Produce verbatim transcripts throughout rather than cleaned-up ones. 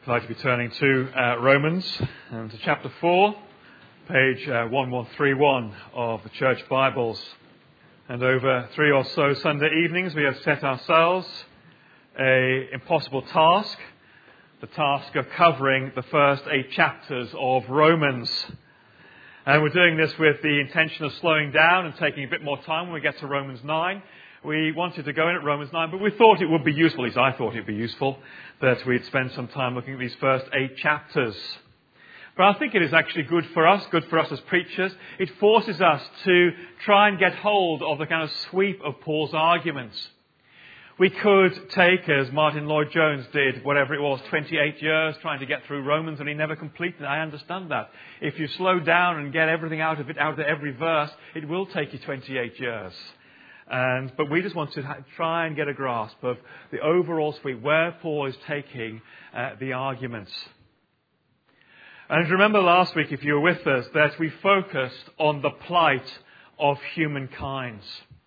I'd like to be turning to uh, Romans and to chapter four, page uh, one one three one of the Church Bibles. And over three or so Sunday evenings we have set ourselves a impossible task, the task of covering the first eight chapters of Romans. And we're doing this with the intention of slowing down and taking a bit more time when we get to Romans nine. We wanted to go in at Romans nine, but we thought it would be useful, at least I thought it would be useful, that we'd spend some time looking at these first eight chapters. But I think it is actually good for us, good for us as preachers. It forces us to try and get hold of the kind of sweep of Paul's arguments. We could take, as Martin Lloyd-Jones did, whatever it was, twenty-eight years trying to get through Romans, and he never completed it. I understand that. If you slow down and get everything out of it, out of every verse, it will take you twenty-eight years. And, but we just want to ha- try and get a grasp of the overall sweep, where Paul is taking uh, the arguments. And remember last week, if you were with us, that we focused on the plight of humankind.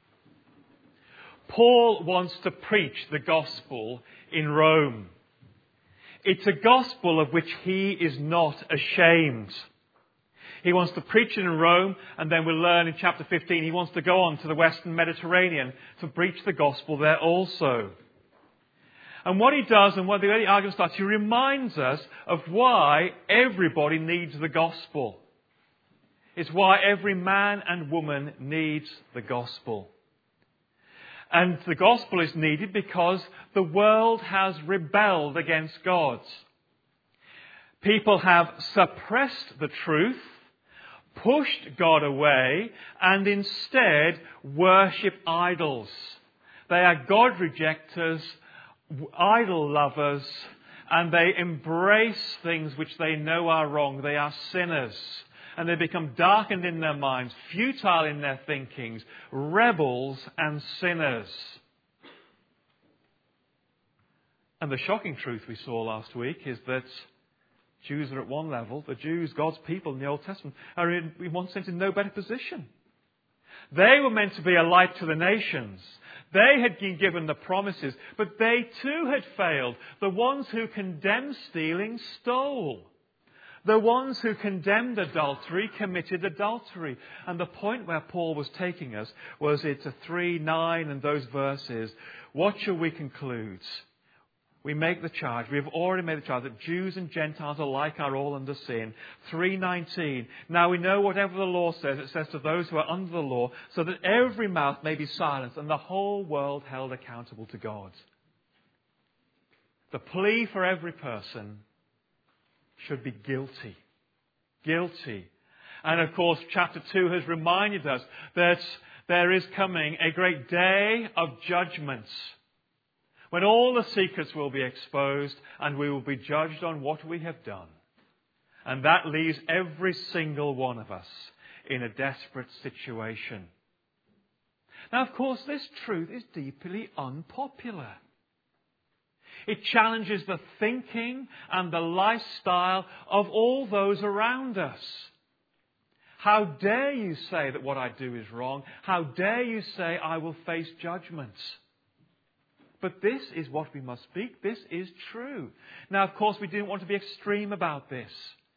Paul wants to preach the gospel in Rome. It's a gospel of which he is not ashamed. He wants to preach it in Rome, and then we'll learn in chapter fifteen he wants to go on to the Western Mediterranean to preach the gospel there also. And what he does, and what the early argument starts, he reminds us of why everybody needs the gospel. It's why every man and woman needs the gospel. And the gospel is needed because the world has rebelled against God. People have suppressed the truth, pushed God away, and instead worship idols. They are God rejectors, idol lovers, and they embrace things which they know are wrong. They are sinners. And they become darkened in their minds, futile in their thinkings, rebels and sinners. And the shocking truth we saw last week is that Jews are at one level. The Jews, God's people in the Old Testament, are in, in one sense in no better position. They were meant to be a light to the nations. They had been given the promises, but they too had failed. The ones who condemned stealing stole. The ones who condemned adultery committed adultery. And the point where Paul was taking us was into three, nine and those verses. What shall we conclude? We make the charge. We have already made the charge that Jews and Gentiles alike are all under sin. three nineteen. Now we know whatever the law says, it says to those who are under the law, so that every mouth may be silenced and the whole world held accountable to God. The plea for every person should be guilty. Guilty. And of course, chapter two has reminded us that there is coming a great day of judgment, when all the secrets will be exposed and we will be judged on what we have done. And that leaves every single one of us in a desperate situation. Now, of course, this truth is deeply unpopular. It challenges the thinking and the lifestyle of all those around us. How dare you say that what I do is wrong? How dare you say I will face judgment? But this is what we must speak. This is true. Now, of course, we didn't want to be extreme about this.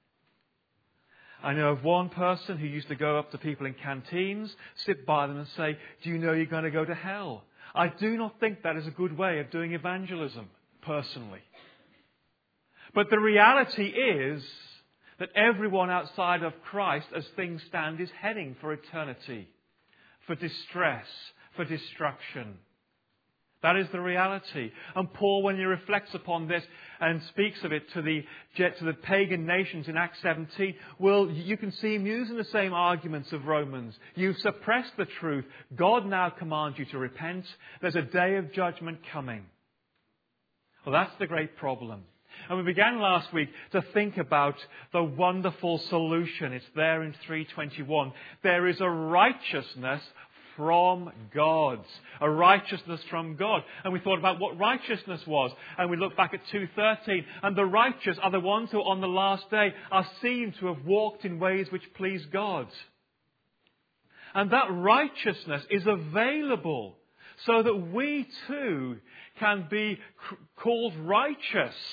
I know of one person who used to go up to people in canteens, sit by them and say, do you know you're going to go to hell? I do not think that is a good way of doing evangelism, personally. But the reality is that everyone outside of Christ, as things stand, is heading for eternity, for distress, for destruction. That is the reality. And Paul, when he reflects upon this and speaks of it to the, to the pagan nations in Acts seventeen, well, you can see him using the same arguments of Romans. You've suppressed the truth. God now commands you to repent. There's a day of judgment coming. Well, that's the great problem. And we began last week to think about the wonderful solution. It's there in three twenty-one. There is a righteousness from God. A righteousness from God. And we thought about what righteousness was. And we looked back at two thirteen. And the righteous are the ones who on the last day are seen to have walked in ways which please God. And that righteousness is available so that we too can be called righteous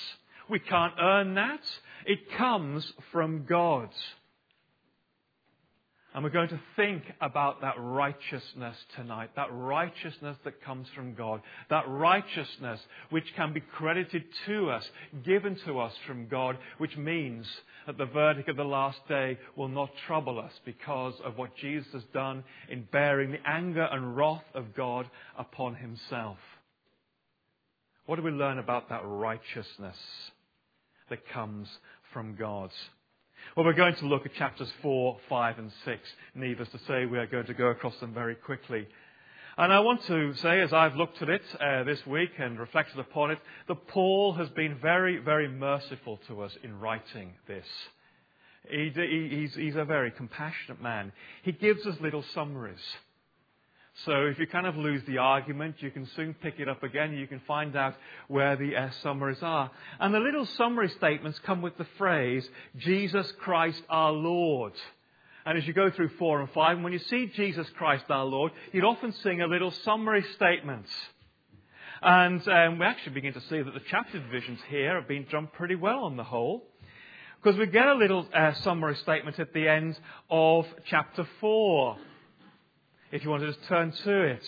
We can't earn that. It comes from God. And we're going to think about that righteousness tonight, that righteousness that comes from God, that righteousness which can be credited to us, given to us from God, which means that the verdict of the last day will not trouble us because of what Jesus has done in bearing the anger and wrath of God upon himself. What do we learn about that righteousness that comes from God? Well, we're going to look at chapters four, five and six. Needless to say, we are going to go across them very quickly. And I want to say, as I've looked at it uh, this week and reflected upon it, that Paul has been very, very merciful to us in writing this. He, he, he's, he's a very compassionate man. He gives us little summaries. So if you kind of lose the argument, you can soon pick it up again. You can find out where the uh, summaries are. And the little summary statements come with the phrase, Jesus Christ our Lord. And as you go through four and five, and when you see Jesus Christ our Lord, you'd often sing a little summary statement. And um, we actually begin to see that the chapter divisions here have been done pretty well on the whole. Because we get a little uh, summary statement at the end of chapter four. If you want to just turn to it.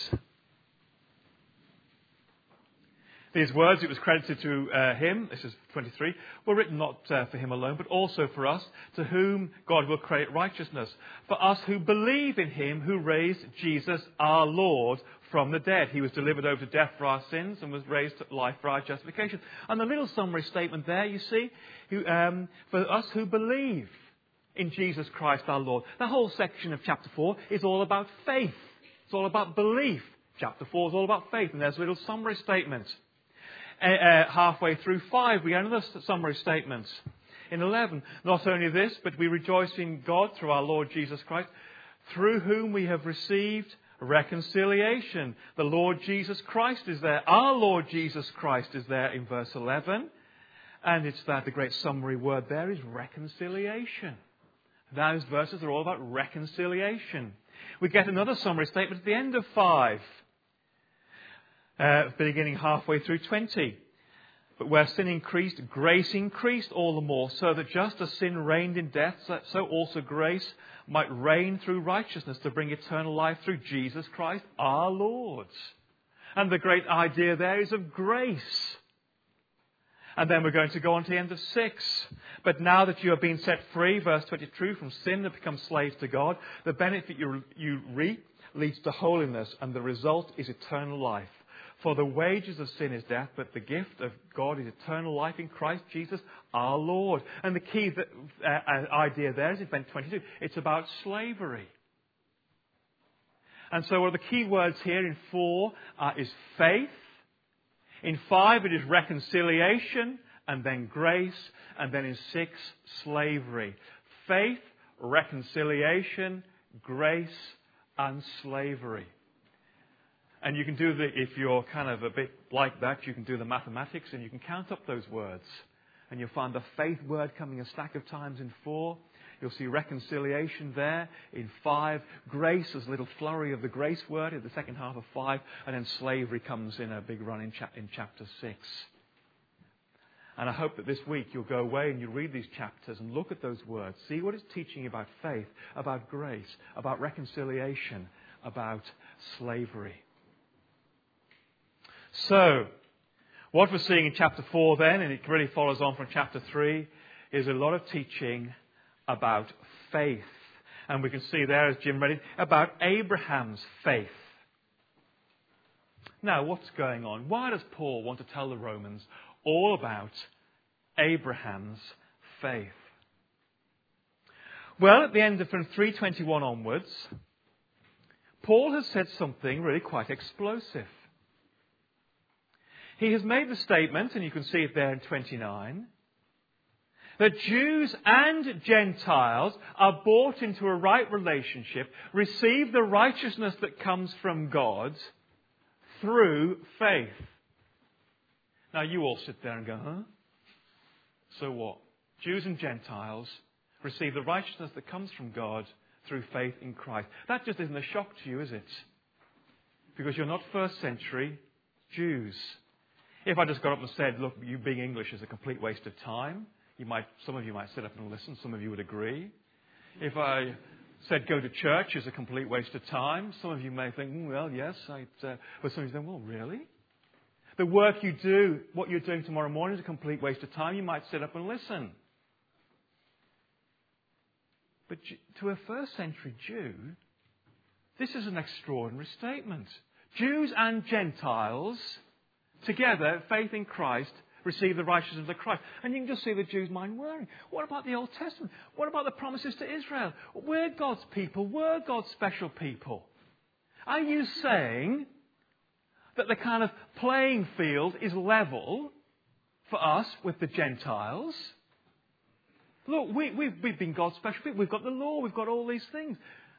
These words, it was credited to uh, him, this is twenty-three, were written not uh, for him alone, but also for us, to whom God will credit righteousness. For us who believe in him who raised Jesus our Lord from the dead. He was delivered over to death for our sins and was raised to life for our justification. And the little summary statement there, you see, who, um, for us who believe in Jesus Christ our Lord. The whole section of chapter four is all about faith. It's all about belief. Chapter four is all about faith. And there's a little summary statement. Uh, uh, halfway through five, we get another summary statement. In eleven, not only this, but we rejoice in God through our Lord Jesus Christ, through whom we have received reconciliation. The Lord Jesus Christ is there. Our Lord Jesus Christ is there in verse eleven. And it's that the great summary word there is reconciliation. Those verses are all about reconciliation. We get another summary statement at the end of five, uh, beginning halfway through twenty. But where sin increased, grace increased all the more, so that just as sin reigned in death, so also grace might reign through righteousness to bring eternal life through Jesus Christ our Lord. And the great idea there is of grace. And then we're going to go on to the end of six. But now that you have been set free, verse twenty-two, from sin and become slaves to God, the benefit you, you reap leads to holiness, and the result is eternal life. For the wages of sin is death, but the gift of God is eternal life in Christ Jesus our Lord. And the key that, uh, idea there is in verse twenty-two. It's about slavery. And so one of the key words here in four uh, is faith. In five, it is reconciliation, and then grace, and then in six, slavery. Faith, reconciliation, grace, and slavery. And you can do the, if you're kind of a bit like that, you can do the mathematics and you can count up those words. And you'll find the faith word coming a stack of times in four. You'll see reconciliation there in five. Grace, there's a little flurry of the grace word in the second half of five. And then slavery comes in a big run in, cha- in chapter six. And I hope that this week you'll go away and you'll read these chapters and look at those words. See what it's teaching about faith, about grace, about reconciliation, about slavery. So, what we're seeing in chapter four then, and it really follows on from chapter three, is a lot of teaching about faith. And we can see there, as Jim read it, about Abraham's faith. Now, what's going on? Why does Paul want to tell the Romans all about Abraham's faith? Well, at the end of from three twenty-one onwards, Paul has said something really quite explosive. He has made the statement, and you can see it there in twenty-nine, that Jews and Gentiles are brought into a right relationship, receive the righteousness that comes from God through faith. Now you all sit there and go, huh? So what? Jews and Gentiles receive the righteousness that comes from God through faith in Christ. That just isn't a shock to you, is it? Because you're not first century Jews. If I just got up and said, look, you being English is a complete waste of time, you might, some of you might sit up and listen, some of you would agree. If I said go to church is a complete waste of time, some of you may think, mm, well, yes, I'd, uh, but some of you think, well, really? The work you do, what you're doing tomorrow morning is a complete waste of time, you might sit up and listen. But to a first century Jew, this is an extraordinary statement. Jews and Gentiles, together, faith in Christ, receive the righteousness of Christ. And you can just see the Jews' mind whirring. What about the Old Testament? What about the promises to Israel? We're God's people. We're God's special people. Are you saying that the kind of playing field is level for us with the Gentiles? Look, we, we've, we've been God's special people. We've got the law. We've got all these things.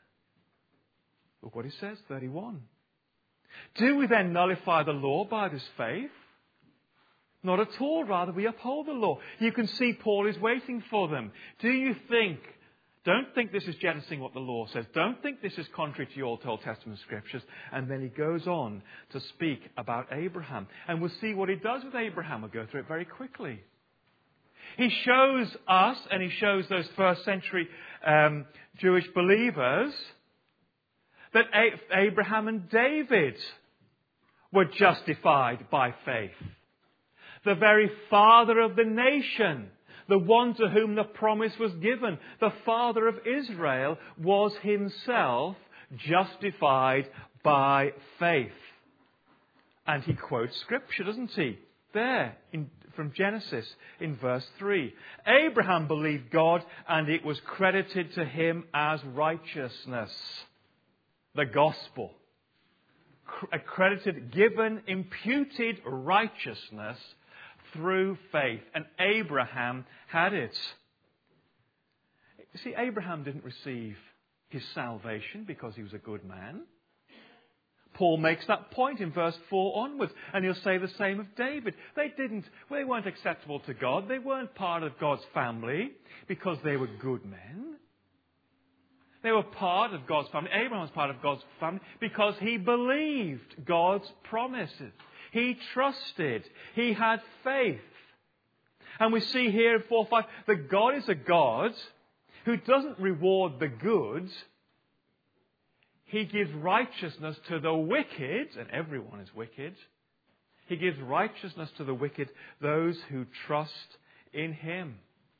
Look what he says, thirty-one. Do we then nullify the law by this faith? Not at all. Rather, we uphold the law. You can see Paul is waiting for them. Do you think, don't think this is jettisoning what the law says. Don't think this is contrary to your Old Testament scriptures. And then he goes on to speak about Abraham. And we'll see what he does with Abraham. We'll go through it very quickly. He shows us, and he shows those first century um, Jewish believers, that A- Abraham and David were justified by faith. The very father of the nation, the one to whom the promise was given, the father of Israel, was himself justified by faith. And he quotes scripture, doesn't he? There, in, from Genesis, in verse three. Abraham believed God, and it was credited to him as righteousness. The gospel. Accredited, given, imputed righteousness through faith. And Abraham had it. You see, Abraham didn't receive his salvation because he was a good man. Paul makes that point in verse four onwards. And he'll say the same of David. They didn't, they weren't acceptable to God. They weren't part of God's family because they were good men. They were part of God's family. Abraham was part of God's family because he believed God's promises. He trusted. He had faith. And we see here in four five that God is a God who doesn't reward the good. He gives righteousness to the wicked, and everyone is wicked. He gives righteousness to the wicked, those who trust in him.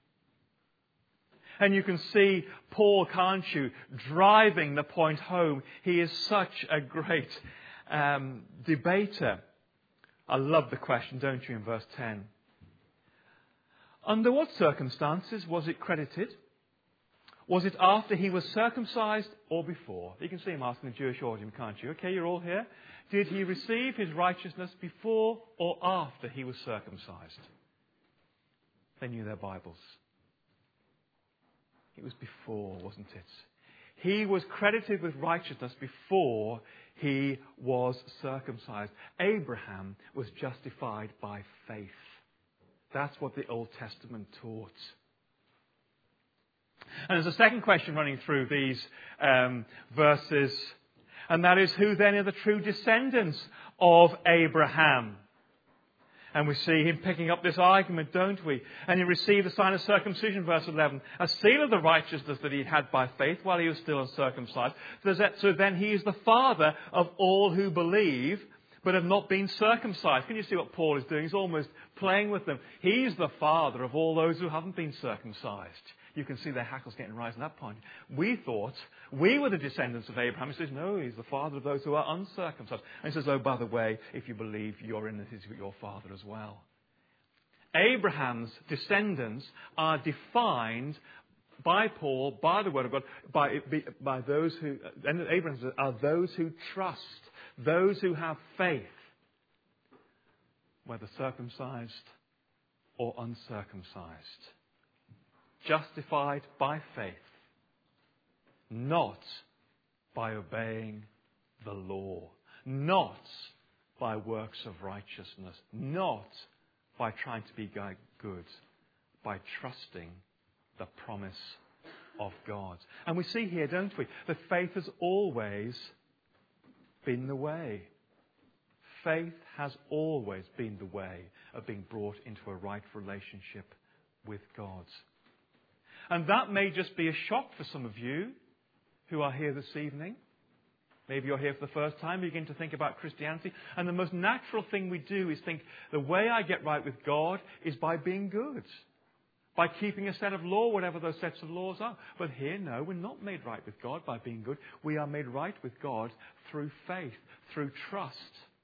And you can see Paul, can't you, driving the point home. He is such a great um, debater. I love the question, don't you, in verse ten. Under what circumstances was it credited? Was it after he was circumcised or before? You can see him asking the Jewish audience, can't you? Okay, you're all here. Did he receive his righteousness before or after he was circumcised? They knew their Bibles. It was before, wasn't it? He was credited with righteousness before he was circumcised. Abraham was justified by faith. That's what the Old Testament taught. And there's a second question running through these um, verses, and that is, who then are the true descendants of Abraham? And we see him picking up this argument, don't we? And he received the sign of circumcision, verse eleven, a seal of the righteousness that he had by faith while he was still uncircumcised. So then he is the father of all who believe, but have not been circumcised. Can you see what Paul is doing? He's almost playing with them. He's the father of all those who haven't been circumcised. You can see their hackles getting raised at that point. We thought we were the descendants of Abraham. He says, no, he's the father of those who are uncircumcised. And he says, oh, by the way, if you believe, you're in with your father as well. Abraham's descendants are defined by Paul, by the word of God, by, by those who, and Abraham are those who trust, those who have faith, whether circumcised or uncircumcised. Justified by faith, not by obeying the law, not by works of righteousness, not by trying to be good, by trusting the promise of God. And we see here, don't we, that faith has always been the way. faith has always been the way of being brought into a right relationship with God. And that may just be a shock for some of you who are here this evening. Maybe you're here for the first time, you begin to think about Christianity. And the most natural thing we do is think, the way I get right with God is by being good. By keeping a set of law, whatever those sets of laws are. But here, no, we're not made right with God by being good. We are made right with God through faith, through trust.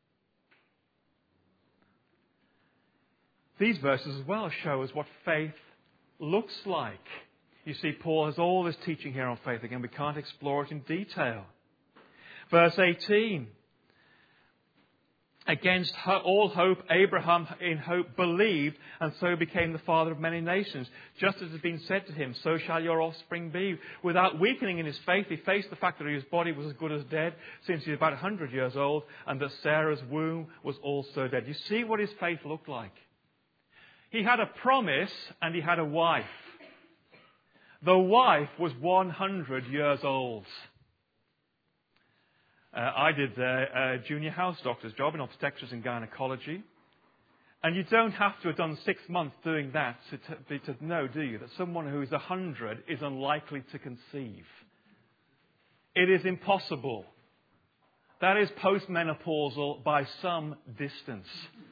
These verses as well show us what faith looks like. You see, Paul has all this teaching here on faith. Again, we can't explore it in detail. Verse eighteen. Against all hope, Abraham in hope believed, and so became the father of many nations. Just as has been said to him, so shall your offspring be. Without weakening in his faith, he faced the fact that his body was as good as dead, since he was about one hundred years old, and that Sarah's womb was also dead. You see what his faith looked like? He had a promise, and he had a wife. The wife was one hundred years old. Uh, I did a, a junior house doctor's job in obstetrics and gynecology. And you don't have to have done six months doing that to, to, to know, do you, that someone who is one hundred is unlikely to conceive. It is impossible. That is postmenopausal by some distance.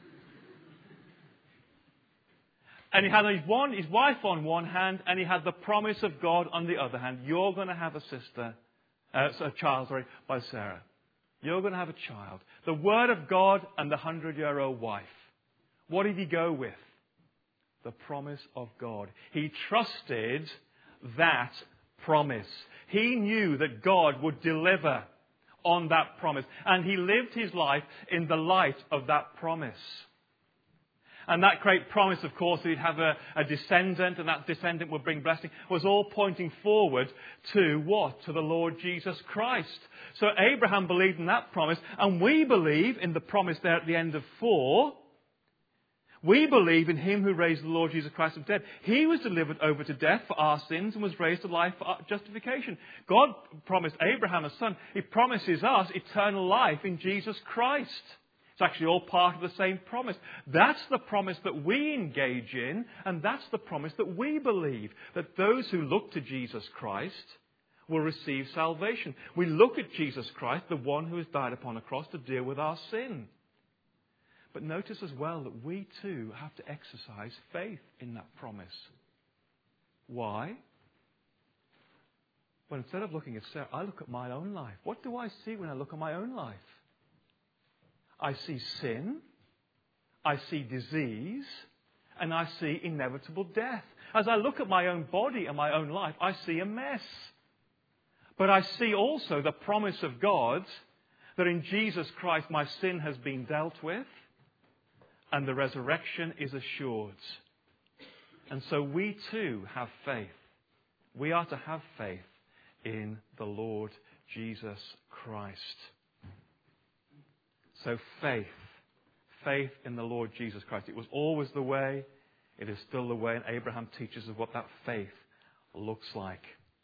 And he had his, one, his wife on one hand, and he had the promise of God on the other hand. You're going to have a sister, uh, a child, sorry, by Sarah. You're going to have a child. The word of God and the hundred-year-old wife. What did he go with? The promise of God. He trusted that promise. He knew that God would deliver on that promise. And he lived his life in the light of that promise. And that great promise, of course, that he'd have a, a descendant, and that descendant would bring blessing, was all pointing forward to what? To the Lord Jesus Christ. So Abraham believed in that promise, and we believe in the promise there at the end of four. We believe in him who raised the Lord Jesus Christ from the dead. He was delivered over to death for our sins and was raised to life for our justification. God promised Abraham a son. He promises us eternal life in Jesus Christ. It's actually all part of the same promise. That's the promise that we engage in, and that's the promise that we believe, that those who look to Jesus Christ will receive salvation. We look at Jesus Christ, the one who has died upon a cross to deal with our sin. But notice as well that we too have to exercise faith in that promise. Why? Well, instead of looking at Sarah, I look at my own life. What do I see when I look at my own life? I see sin, I see disease, and I see inevitable death. As I look at my own body and my own life, I see a mess. But I see also the promise of God that in Jesus Christ my sin has been dealt with and the resurrection is assured. And so we too have faith. We are to have faith in the Lord Jesus Christ. So faith, faith in the Lord Jesus Christ. It was always the way, it is still the way, and Abraham teaches us what that faith looks like.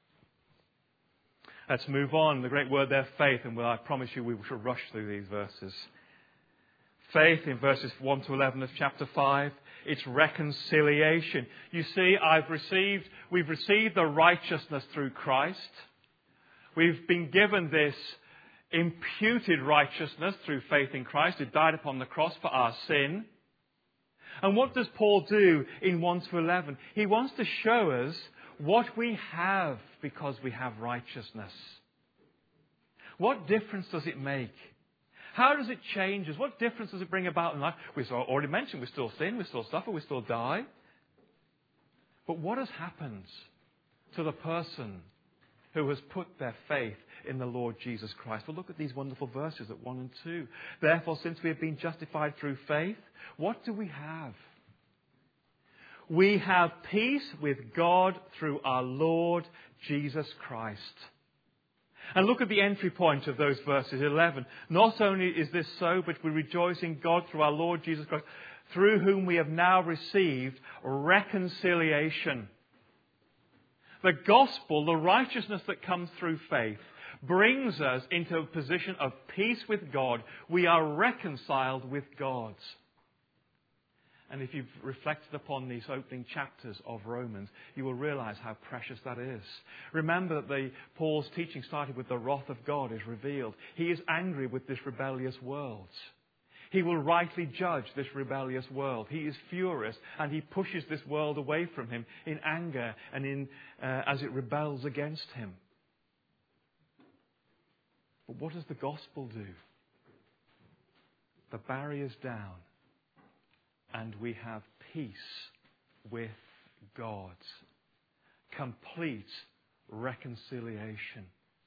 Let's move on. The great word there, faith, and well, I promise you we shall rush through these verses. Faith in verses one to eleven of chapter five, it's reconciliation. You see, I've received, we've received the righteousness through Christ. We've been given this imputed righteousness through faith in Christ, who died upon the cross for our sin. And what does Paul do in one to eleven? He wants to show us what we have because we have righteousness. What difference does it make? How does it change us? What difference does it bring about in life? We've already mentioned we still sin, we still suffer, we still die. But what has happened to the person who has put their faith in the Lord Jesus Christ? Well, look at these wonderful verses at one and two. Therefore, since we have been justified through faith, what do we have? We have peace with God through our Lord Jesus Christ. And look at the entry point of those verses, eleven. Not only is this so, but we rejoice in God through our Lord Jesus Christ, through whom we have now received reconciliation. The gospel, the righteousness that comes through faith, brings us into a position of peace with God. We are reconciled with God. And if you've reflected upon these opening chapters of Romans, you will realize how precious that is. Remember that the, Paul's teaching started with the wrath of God is revealed. He is angry with this rebellious world. He will rightly judge this rebellious world. He is furious and he pushes this world away from him in anger and in uh, as it rebels against him. But what does the gospel do? The barrier's down and we have peace with God. Complete reconciliation.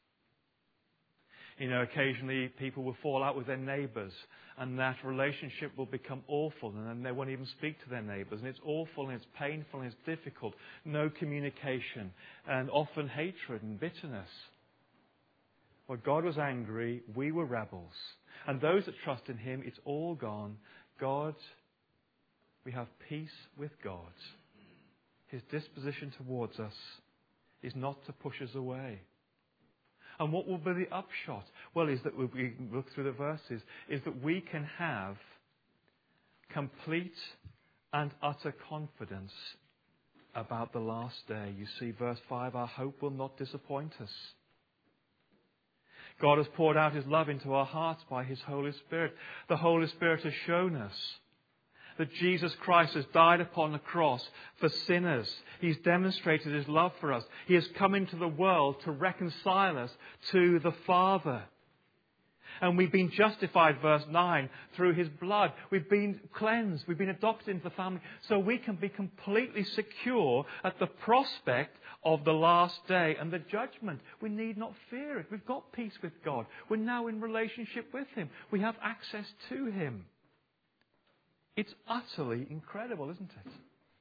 You know, occasionally people will fall out with their neighbours and that relationship will become awful and then they won't even speak to their neighbours. And it's awful and it's painful and it's difficult. No communication and often hatred and bitterness. Well, God was angry, we were rebels. And those that trust in Him, it's all gone. God, we have peace with God. His disposition towards us is not to push us away. And what will be the upshot? Well, is that we look through the verses, is that we can have complete and utter confidence about the last day. You see, verse five, our hope will not disappoint us. God has poured out His love into our hearts by His Holy Spirit. The Holy Spirit has shown us that Jesus Christ has died upon the cross for sinners. He's demonstrated His love for us. He has come into the world to reconcile us to the Father. And we've been justified, verse nine, through His blood. We've been cleansed. We've been adopted into the family. So we can be completely secure at the prospect of the last day and the judgment. We need not fear it. We've got peace with God. We're now in relationship with Him. We have access to Him. It's utterly incredible, isn't it?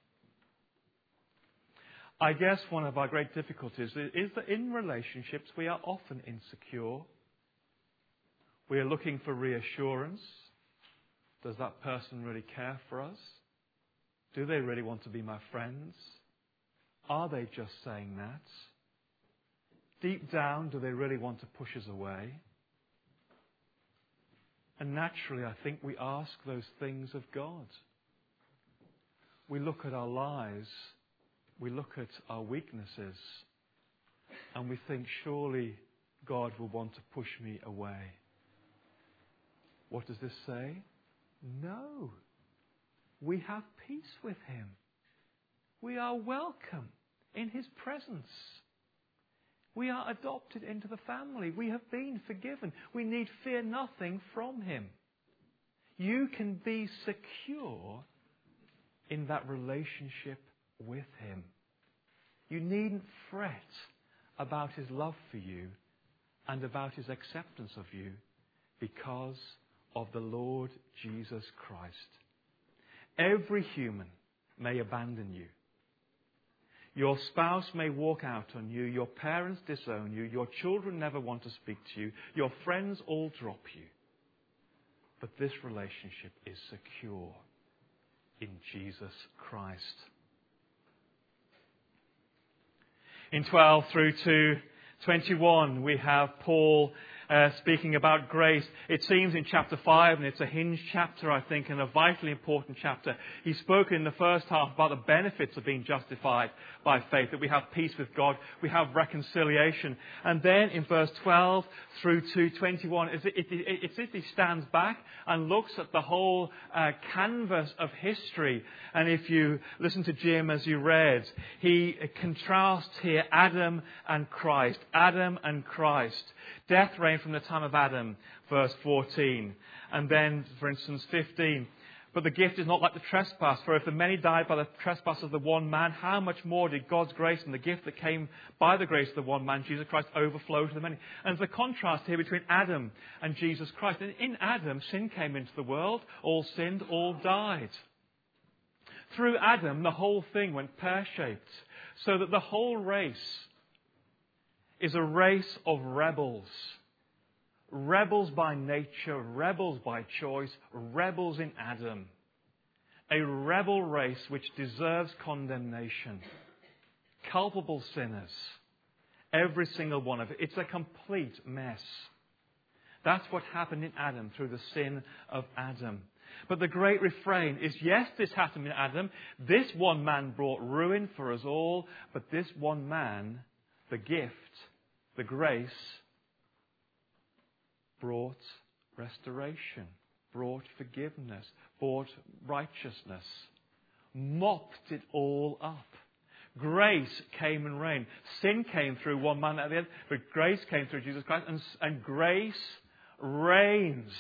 I guess one of our great difficulties is that in relationships we are often insecure. We are looking for reassurance. Does that person really care for us? Do they really want to be my friends? Are they just saying that? Deep down, do they really want to push us away? And naturally, I think we ask those things of God. We look at our lives, we look at our weaknesses, and we think, surely God will want to push me away. What does this say? No. We have peace with Him. We are welcome in His presence. We are adopted into the family. We have been forgiven. We need fear nothing from Him. You can be secure in that relationship with Him. You needn't fret about His love for you and about His acceptance of you because of the Lord Jesus Christ. Every human may abandon you. Your spouse may walk out on you. Your parents disown you. Your children never want to speak to you. Your friends all drop you. But this relationship is secure in Jesus Christ. In twelve through to twenty-one, we have Paul Uh, speaking about grace. It seems in chapter five, and it's a hinge chapter, I think, and a vitally important chapter. He spoke in the first half about the benefits of being justified by faith, that we have peace with God, we have reconciliation. And then in verse twelve through to twenty-one, it's, it, it, it's as he stands back and looks at the whole uh, canvas of history. And if you listen to Jim as you read, he contrasts here Adam and Christ. Adam and Christ. Death reigned from the time of Adam, verse fourteen. And then, for instance, fifteen. But the gift is not like the trespass. For if the many died by the trespass of the one man, how much more did God's grace and the gift that came by the grace of the one man, Jesus Christ, overflow to the many? And there's a contrast here between Adam and Jesus Christ. And in Adam, sin came into the world. All sinned, all died. Through Adam, the whole thing went pear-shaped. So that the whole race is a race of rebels. Rebels by nature, rebels by choice, rebels in Adam. A rebel race which deserves condemnation. Culpable sinners. Every single one of it. It's a complete mess. That's what happened in Adam through the sin of Adam. But the great refrain is, yes, this happened in Adam. This one man brought ruin for us all. But this one man, the gift, the grace, brought restoration, brought forgiveness, brought righteousness, mopped it all up. Grace came and reigned. Sin came through one man at the end, but grace came through Jesus Christ, and, and grace reigns.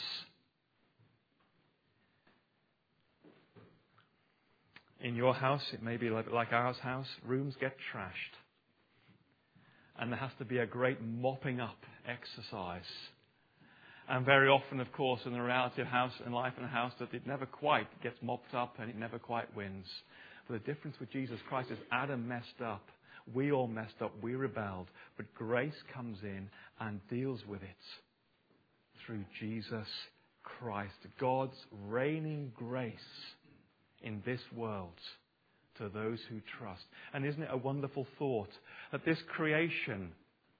In your house, it may be like, like our house, rooms get trashed. And there has to be a great mopping up exercise. And very often, of course, in the reality of house and life in a house, that it never quite gets mopped up and it never quite wins. But the difference with Jesus Christ is Adam messed up. We all messed up. We rebelled. But grace comes in and deals with it through Jesus Christ. God's reigning grace in this world to those who trust. And isn't it a wonderful thought that this creation,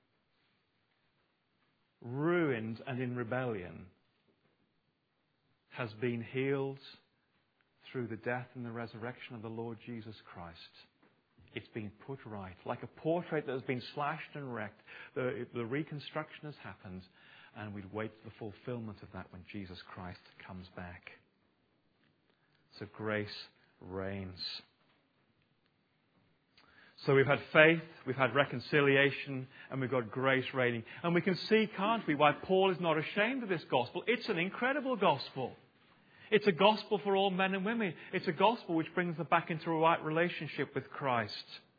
ruined and in rebellion, has been healed through the death and the resurrection of the Lord Jesus Christ. It's been put right. Like a portrait that has been slashed and wrecked, the, the reconstruction has happened, and we'd wait for the fulfillment of that when Jesus Christ comes back. So grace reigns. So we've had faith, we've had reconciliation, and we've got grace reigning. And we can see, can't we, why Paul is not ashamed of this gospel. It's an incredible gospel. It's a gospel for all men and women. It's a gospel which brings them back into a right relationship with Christ.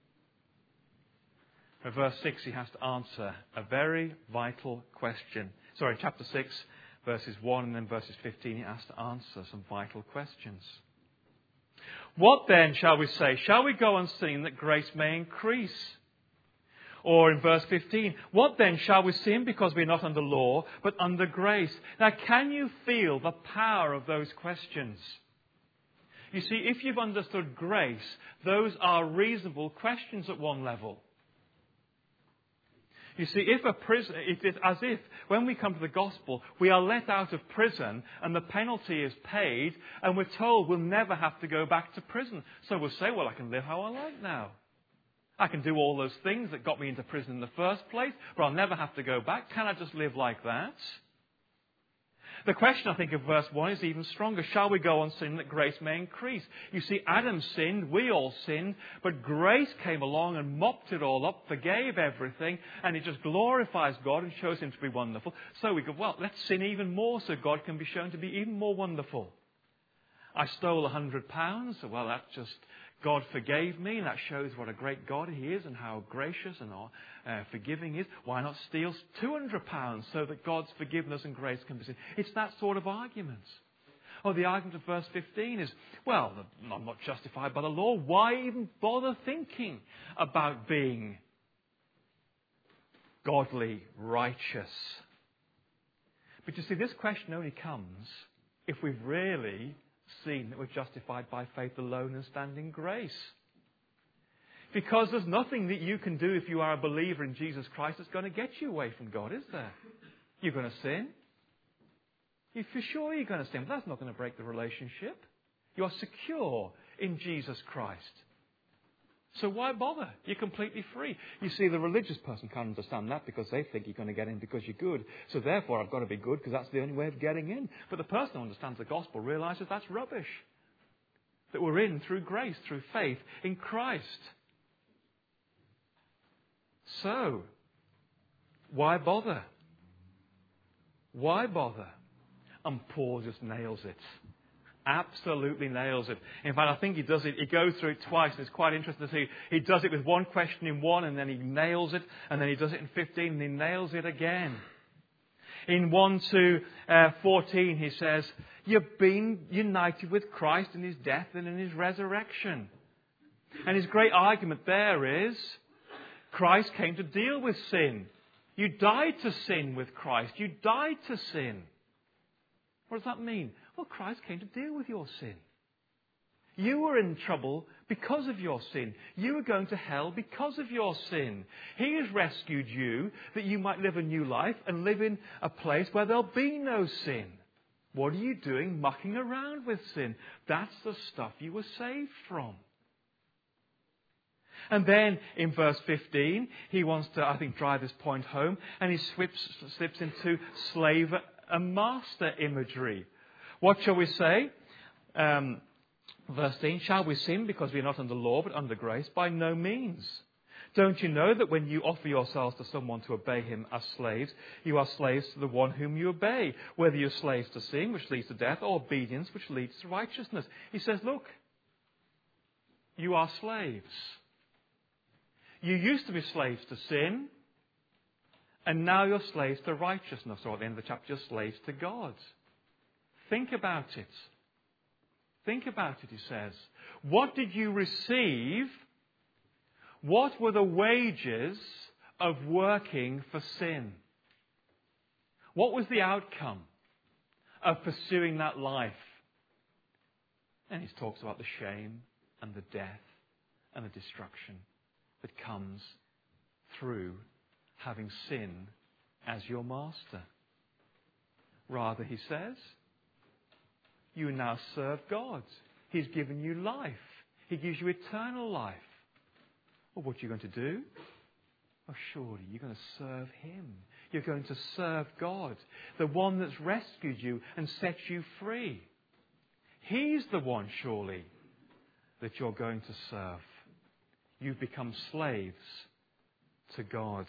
In verse six, he has to answer a very vital question. Sorry, chapter six, verses one and then verses fifteen, he has to answer some vital questions. What then shall we say? Shall we go on sinning that grace may increase? Or in verse fifteen, what then shall we sin because we are not under law, but under grace? Now, can you feel the power of those questions? You see, if you've understood grace, those are reasonable questions at one level. You see, if a prison, it is as if when we come to the gospel, we are let out of prison and the penalty is paid, and we're told we'll never have to go back to prison. So we'll say, well, I can live how I like now. I can do all those things that got me into prison in the first place, but I'll never have to go back. Can I just live like that? The question, I think, of verse one is even stronger. Shall we go on sinning that grace may increase? You see, Adam sinned, we all sinned, but grace came along and mopped it all up, forgave everything, and it just glorifies God and shows him to be wonderful. So we go, well, let's sin even more so God can be shown to be even more wonderful. I stole a hundred pounds. Well, that just, God forgave me, and that shows what a great God he is and how gracious and uh, forgiving he is. Why not steal two hundred pounds so that God's forgiveness and grace can be seen? It's that sort of argument. Oh, the argument of verse fifteen is, well, I'm not justified by the law. Why even bother thinking about being godly, righteous? But you see, this question only comes if we've really seen that we're justified by faith alone and stand in grace. Because there's nothing that you can do if you are a believer in Jesus Christ that's going to get you away from God, is there? You're going to sin. You're for sure you're going to sin, but that's not going to break the relationship. You are secure in Jesus Christ. So why bother? You're completely free. You see, the religious person can't understand that because they think you're going to get in because you're good. So therefore, I've got to be good because that's the only way of getting in. But the person who understands the gospel realizes that's rubbish. That we're in through grace, through faith in Christ. So, why bother? Why bother? And Paul just nails it. Absolutely nails it. In fact, I think he does it. He goes through it twice. It's quite interesting to see. He does it with one question in one, and then he nails it, and then he does it in fifteen, and he nails it again. In one to fourteen, he says, "You've been united with Christ in his death and in his resurrection." And his great argument there is, Christ came to deal with sin. You died to sin with Christ. You died to sin. What does that mean? Well, Christ came to deal with your sin. You were in trouble because of your sin. You were going to hell because of your sin. He has rescued you that you might live a new life and live in a place where there'll be no sin. What are you doing mucking around with sin? That's the stuff you were saved from. And then in verse fifteen, he wants to, I think, drive this point home, and he slips, slips into slave and master imagery. What shall we say? Um, verse fifteen, shall we sin because we are not under law but under grace? By no means. Don't you know that when you offer yourselves to someone to obey him as slaves, you are slaves to the one whom you obey, whether you're slaves to sin, which leads to death, or obedience, which leads to righteousness? He says, look, you are slaves. You used to be slaves to sin, and now you're slaves to righteousness, or at the end of the chapter, you're slaves to God. Think about it. Think about it, he says. What did you receive? What were the wages of working for sin? What was the outcome of pursuing that life? And he talks about the shame and the death and the destruction that comes through having sin as your master. Rather, he says, you now serve God. He's given you life. He gives you eternal life. Well, what are you going to do? Oh, surely you're going to serve him. You're going to serve God, the one that's rescued you and set you free. He's the one, surely, that you're going to serve. You've become slaves to God.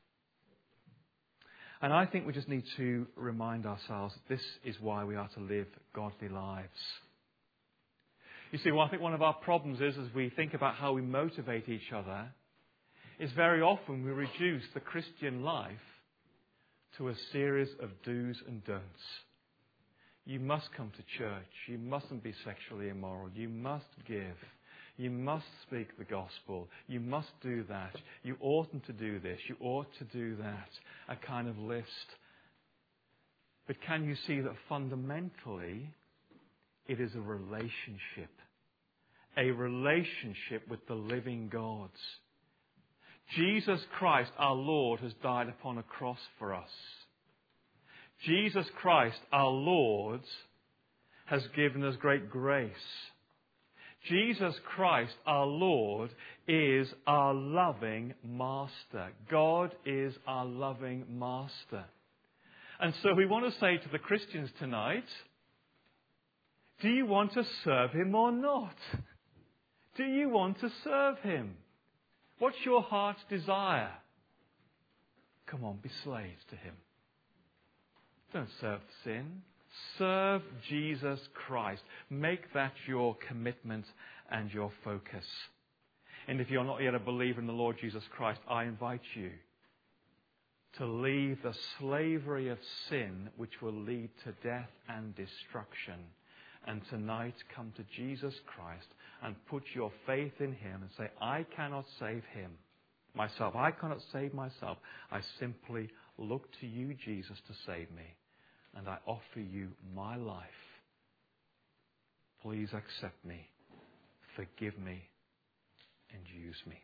And I think we just need to remind ourselves that this is why we are to live godly lives. You see, well, I think one of our problems is, as we think about how we motivate each other, is very often we reduce the Christian life to a series of do's and don'ts. You must come to church. You mustn't be sexually immoral. You must give. You must speak the gospel. You must do that. You oughtn't to do this. You ought to do that. A kind of list. But can you see that fundamentally it is a relationship? A relationship with the living God. Jesus Christ, our Lord, has died upon a cross for us. Jesus Christ, our Lord, has given us great grace. Jesus Christ, our Lord, is our loving master. God is our loving master. And so we want to say to the Christians tonight, do you want to serve him or not? Do you want to serve him? What's your heart's desire? Come on, be slaves to him. Don't serve sin. Serve Jesus Christ. Make that your commitment and your focus. And if you're not yet a believer in the Lord Jesus Christ, I invite you to leave the slavery of sin, which will lead to death and destruction, and tonight come to Jesus Christ and put your faith in him and say, I cannot save him myself. I cannot save myself. I simply look to you, Jesus, to save me. And I offer you my life. Please accept me, forgive me, and use me.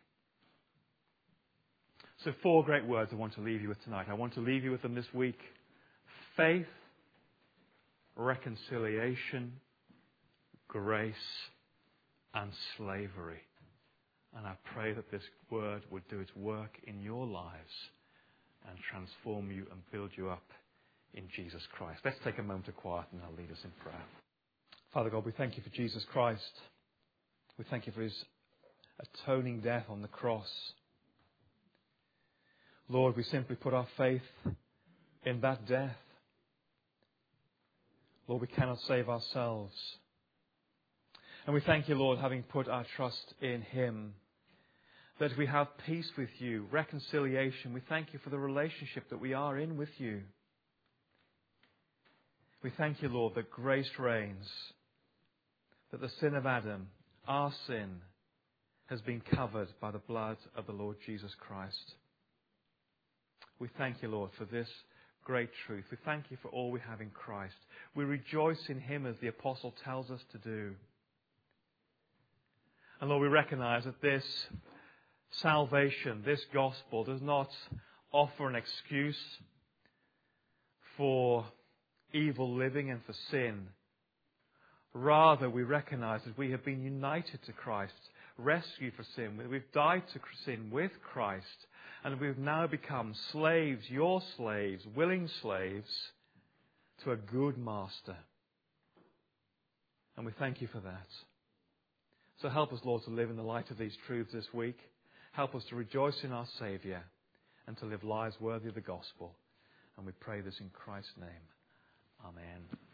So four great words I want to leave you with tonight. I want to leave you with them this week. Faith, reconciliation, grace, and slavery. And I pray that this word would do its work in your lives and transform you and build you up in Jesus Christ. Let's take a moment of quiet and I'll lead us in prayer. Father God, we thank you for Jesus Christ. We thank you for his atoning death on the cross. Lord, we simply put our faith in that death. Lord, we cannot save ourselves. And we thank you, Lord, having put our trust in him, that we have peace with you, reconciliation. We thank you for the relationship that we are in with you. We thank you, Lord, that grace reigns, that the sin of Adam, our sin, has been covered by the blood of the Lord Jesus Christ. We thank you, Lord, for this great truth. We thank you for all we have in Christ. We rejoice in him as the apostle tells us to do. And Lord, we recognize that this salvation, this gospel, does not offer an excuse for evil living and for sin. Rather, we recognize that we have been united to Christ, rescued for sin. We've died to sin with Christ, and we've now become slaves, your slaves, willing slaves, to a good master. And we thank you for that. So help us, Lord, to live in the light of these truths this week. Help us to rejoice in our Saviour and to live lives worthy of the gospel. And we pray this in Christ's name. Amen.